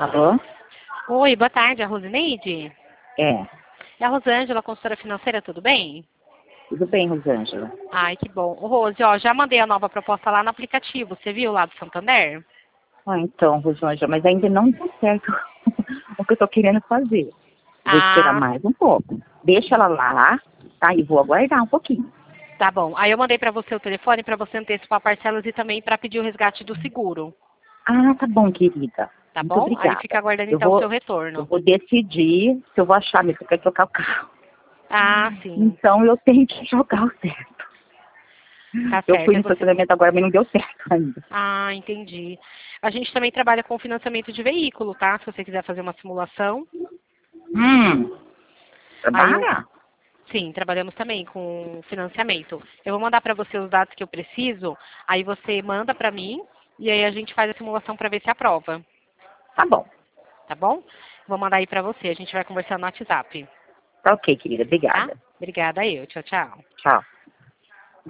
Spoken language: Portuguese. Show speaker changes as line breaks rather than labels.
Alô?
Oi, boa tarde, a Rosineide?
É.
É a Rosângela, consultora financeira, tudo bem?
Tudo bem, Rosângela?
Ai, que bom. Ô, Rose, ó, já mandei a nova proposta lá no aplicativo, você viu lá do Santander?
Ah, então, Rosângela, mas ainda não deu certo o que eu tô querendo fazer. Vou esperar
Ah,
mais um pouco. Deixa ela lá, tá? E vou aguardar um pouquinho.
tá bom. Aí eu mandei pra você o telefone pra você antecipar parcelas e também pra pedir o resgate do seguro,
Ah, tá bom, querida.
tá
Muito
bom? Aí fica
obrigada.
aguardando
Eu
então o seu
vou, eu
retorno.
vou decidir se eu vou achar mesmo que eu quero trocar o carro.
Ah, sim,
Então eu tenho que jogar o certo.
tá
Eu
certo.
fui
Aí
no
você...
estacionamento agora, mas não deu certo ainda.
Ah, entendi. A gente também trabalha com financiamento de veículo, tá? Se você quiser fazer uma simulação. Aí eu,
Trabalha?
sim, trabalhamos também com financiamento. Eu vou mandar para você os dados que eu preciso, aí você manda para mim e aí a gente faz a simulação para ver se aprova,
Tá bom.
tá bom? Vou mandar aí para você, a gente vai conversar no WhatsApp,
Tá ok, querida.
tá?
Obrigada.
Obrigada eu, tchau, tchau.
Tchau.